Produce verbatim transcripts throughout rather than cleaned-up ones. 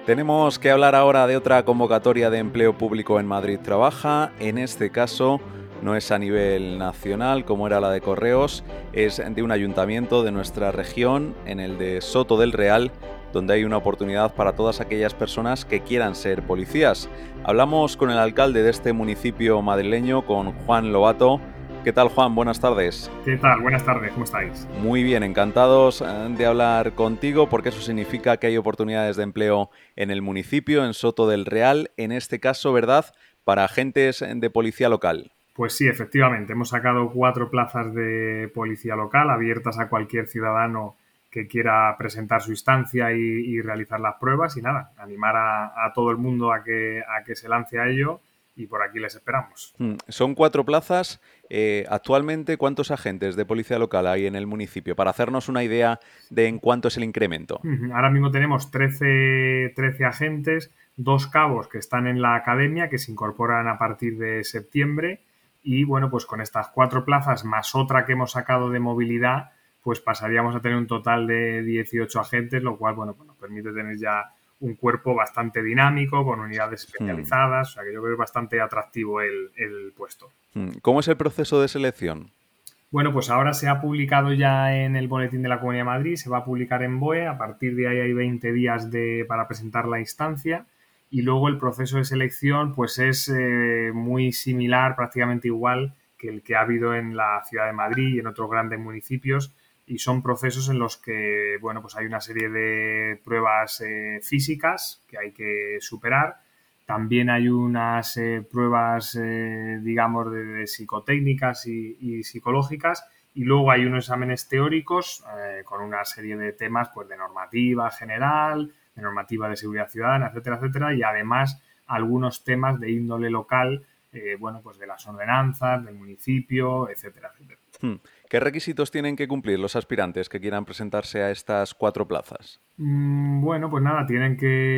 Tenemos que hablar ahora de otra convocatoria de empleo público en Madrid Trabaja. En este caso no es a nivel nacional como era la de Correos, es de un ayuntamiento de nuestra región, en el de Soto del Real, donde hay una oportunidad para todas aquellas personas que quieran ser policías. Hablamos con el alcalde de este municipio madrileño, con Juan Lobato. ¿Qué tal, Juan? Buenas tardes. ¿Qué tal? Buenas tardes, ¿cómo estáis? Muy bien, encantados de hablar contigo porque eso significa que hay oportunidades de empleo en el municipio, en Soto del Real, en este caso, ¿verdad?, para agentes de policía local. Pues sí, efectivamente, hemos sacado cuatro plazas de policía local abiertas a cualquier ciudadano que quiera presentar su instancia y, y realizar las pruebas y nada, animar a, a todo el mundo a que, a que se lance a ello y por aquí les esperamos. Mm, Son cuatro plazas. Eh, actualmente, ¿cuántos agentes de policía local hay en el municipio? Para hacernos una idea de en cuánto es el incremento. Ahora mismo tenemos trece, trece agentes, dos cabos que están en la academia que se incorporan a partir de septiembre y bueno, pues con estas cuatro plazas más otra que hemos sacado de movilidad, pues pasaríamos a tener un total de dieciocho agentes, lo cual bueno, pues nos permite tener ya un cuerpo bastante dinámico, con unidades Hmm, especializadas, o sea que yo creo que es bastante atractivo el, el puesto. hmm. ¿Cómo es el proceso de selección? Bueno, pues ahora se ha publicado ya en el Boletín de la Comunidad de Madrid, se va a publicar en B O E, a partir de ahí hay veinte días de, para presentar la instancia y luego el proceso de selección pues es eh, muy similar, prácticamente igual que el que ha habido en la ciudad de Madrid y en otros grandes municipios y son procesos en los que bueno, pues hay una serie de pruebas eh, físicas que hay que superar. También hay unas eh, pruebas, eh, digamos, de, de psicotécnicas y, y, psicológicas y luego hay unos exámenes teóricos eh, con una serie de temas pues, de normativa general, de normativa de seguridad ciudadana, etcétera, etcétera, y además algunos temas de índole local, eh, bueno, pues de las ordenanzas, del municipio, etcétera, etcétera. Hmm. ¿Qué requisitos tienen que cumplir los aspirantes que quieran presentarse a estas cuatro plazas? Mm, Bueno, pues nada, tienen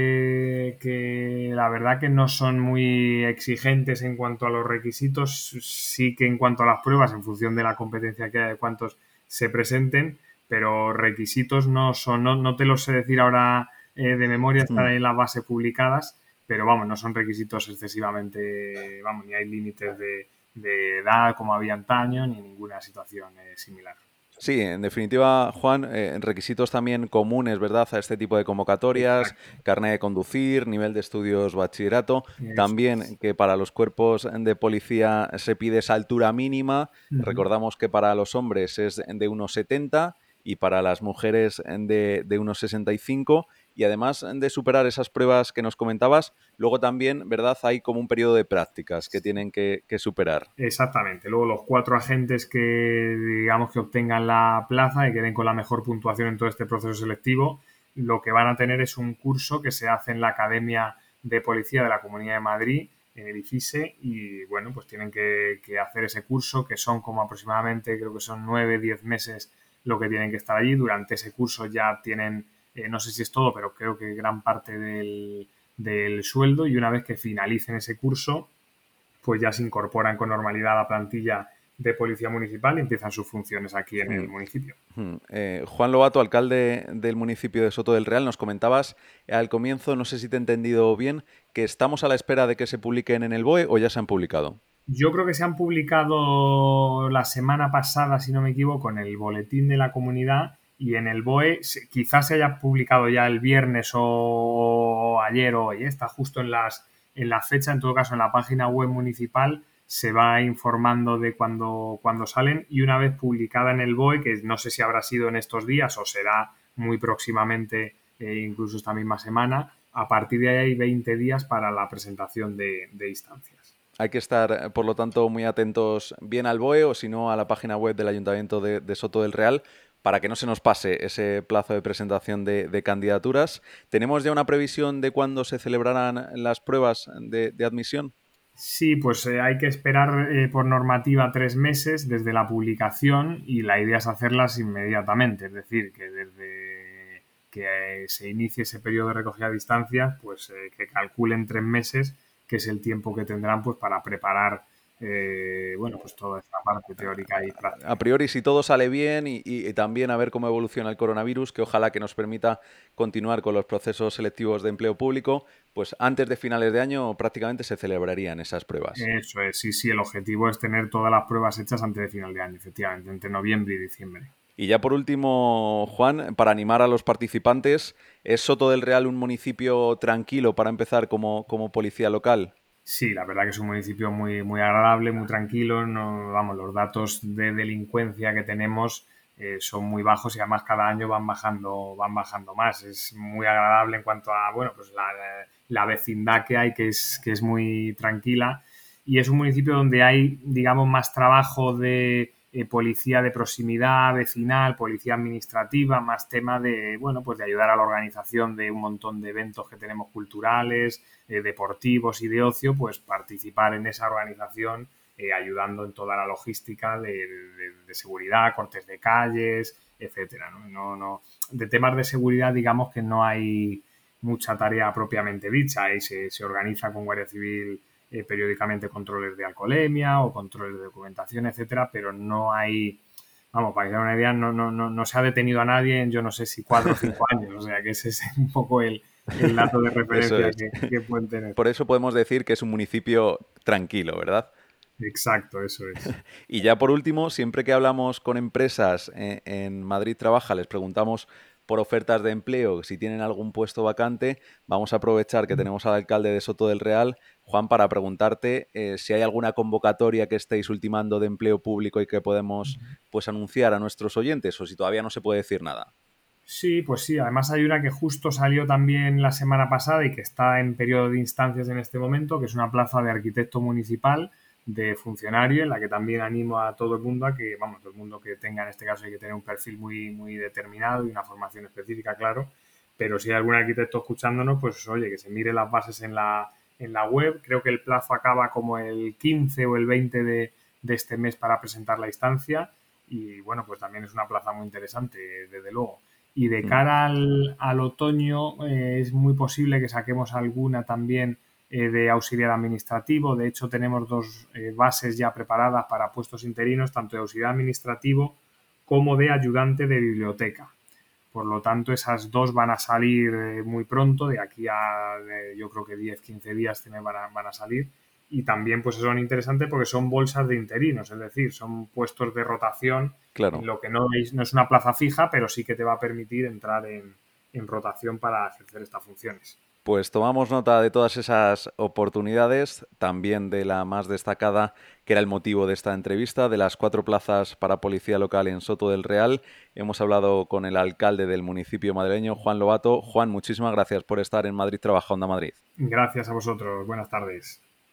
que, que, la verdad que no son muy exigentes en cuanto a los requisitos, sí que en cuanto a las pruebas, en función de la competencia que hay, de cuántos se presenten, pero requisitos no son, no, no te los sé decir ahora eh, de memoria, están Hmm. ahí en la base publicadas, pero vamos, no son requisitos excesivamente, vamos, ni hay límites de, de edad como había antaño, ni ninguna situación eh, similar. Sí, en definitiva, Juan, eh, requisitos también comunes, ¿verdad?, a este tipo de convocatorias, Exacto. carnet de conducir, nivel de estudios bachillerato, Eso también es. que para los cuerpos de policía se pide esa altura mínima, Ujú. recordamos que para los hombres es de unos setenta y para las mujeres de, de unos sesenta y cinco y además de superar esas pruebas que nos comentabas, luego también, ¿verdad?, hay como un periodo de prácticas que tienen que, que superar. Exactamente. Luego los cuatro agentes que digamos que obtengan la plaza y queden con la mejor puntuación en todo este proceso selectivo, lo que van a tener es un curso que se hace en la Academia de Policía de la Comunidad de Madrid, en el IFISE, y bueno, pues tienen que, que hacer ese curso, que son como aproximadamente, creo que son nueve, diez meses lo que tienen que estar allí. Durante ese curso ya tienen, eh, no sé si es todo, pero creo que gran parte del, del sueldo y una vez que finalicen ese curso, pues ya se incorporan con normalidad a la plantilla de policía municipal y empiezan sus funciones aquí en el Mm. municipio. Mm, eh, Juan Lobato, alcalde del municipio de Soto del Real, nos comentabas al comienzo, no sé si te he entendido bien, que estamos a la espera de que se publiquen en el B O E o ya se han publicado. Yo creo que se han publicado la semana pasada, si no me equivoco, en el boletín de la comunidad y en el B O E quizás se haya publicado ya el viernes o ayer o hoy, ¿eh? Está justo en las en la fecha, en todo caso en la página web municipal se va informando de cuando, cuando salen y una vez publicada en el B O E, que no sé si habrá sido en estos días o será muy próximamente, eh, incluso esta misma semana, a partir de ahí hay veinte días para la presentación de, de instancias. Hay que estar, eh, por lo tanto, muy atentos bien al B O E o si no a la página web del Ayuntamiento de, de Soto del Real para que no se nos pase ese plazo de presentación de, de candidaturas. ¿Tenemos ya una previsión de cuándo se celebrarán las pruebas de, de admisión? Sí, pues eh, hay que esperar eh, por normativa tres meses desde la publicación y la idea es hacerlas inmediatamente, es decir, que desde que eh, se inicie ese periodo de recogida de distancias, pues eh, que calculen tres meses, que es el tiempo que tendrán pues para preparar eh, bueno, pues toda esta parte teórica y A práctica. priori, si todo sale bien y, y también a ver cómo evoluciona el coronavirus, que ojalá que nos permita continuar con los procesos selectivos de empleo público, pues antes de finales de año prácticamente se celebrarían esas pruebas. Eso es, sí, sí, el objetivo es tener todas las pruebas hechas antes de final de año, efectivamente, entre noviembre y diciembre. Y ya por último, Juan, para animar a los participantes, ¿es Soto del Real un municipio tranquilo para empezar como, como policía local? Sí, la verdad que es un municipio muy, muy agradable, muy tranquilo. No, vamos, los datos de delincuencia que tenemos eh, son muy bajos y además cada año van bajando, van bajando más. Es muy agradable en cuanto a, bueno, pues la, la vecindad que hay, que es, que es muy tranquila. Y es un municipio donde hay, digamos, más trabajo de eh, policía de proximidad, vecinal, policía administrativa, más tema de, bueno, pues de ayudar a la organización de un montón de eventos que tenemos culturales, eh, deportivos y de ocio, pues participar en esa organización eh, ayudando en toda la logística de, de, de, seguridad, cortes de calles, etcétera. ¿no? No, no, de temas de seguridad, digamos que no hay mucha tarea propiamente dicha. Ahí se, se organiza con Guardia Civil eh, periódicamente controles de alcoholemia o controles de documentación, etcétera, pero no hay, vamos, para que se hagan una idea, no, no, no, no se ha detenido a nadie en yo no sé si cuatro o cinco años, o sea que ese es un poco el, el dato de Eso referencia es. que, que pueden tener. Por eso podemos decir que es un municipio tranquilo, ¿verdad? Exacto, eso es. Y ya por último, siempre que hablamos con empresas en, en Madrid Trabaja, les preguntamos por ofertas de empleo, si tienen algún puesto vacante, vamos a aprovechar que tenemos al alcalde de Soto del Real, Juan, para preguntarte eh, si hay alguna convocatoria que estéis ultimando de empleo público y que podemos pues anunciar a nuestros oyentes, o si todavía no se puede decir nada. Sí, pues sí, además hay una que justo salió también la semana pasada y que está en periodo de instancias en este momento, que es una plaza de arquitecto municipal de funcionario, en la que también animo a todo el mundo a que, vamos, todo el mundo que tenga, en este caso hay que tener un perfil muy, muy determinado y una formación específica, claro, pero si hay algún arquitecto escuchándonos, pues oye, que se mire las bases en la, en la web. Creo que el plazo acaba como el quince o el veinte de, de este mes para presentar la instancia y bueno, pues también es una plaza muy interesante, desde luego. Y de Mm. cara al, al otoño eh, es muy posible que saquemos alguna también eh, de auxiliar administrativo. De hecho, tenemos dos eh, bases ya preparadas para puestos interinos, tanto de auxiliar administrativo como de ayudante de biblioteca. Por lo tanto, esas dos van a salir eh, muy pronto, de aquí a eh, yo creo que diez quince días van a, van a salir. Y también pues son interesantes porque son bolsas de interinos, es decir, son puestos de rotación en Claro. lo que no es, no es una plaza fija, pero sí que te va a permitir entrar en, en rotación para ejercer estas funciones. Pues tomamos nota de todas esas oportunidades, también de la más destacada, que era el motivo de esta entrevista, de las cuatro plazas para policía local en Soto del Real. Hemos hablado con el alcalde del municipio madrileño, Juan Lobato. Juan, muchísimas gracias por estar en Madrid Trabaja Onda Madrid. Gracias a vosotros. Buenas tardes.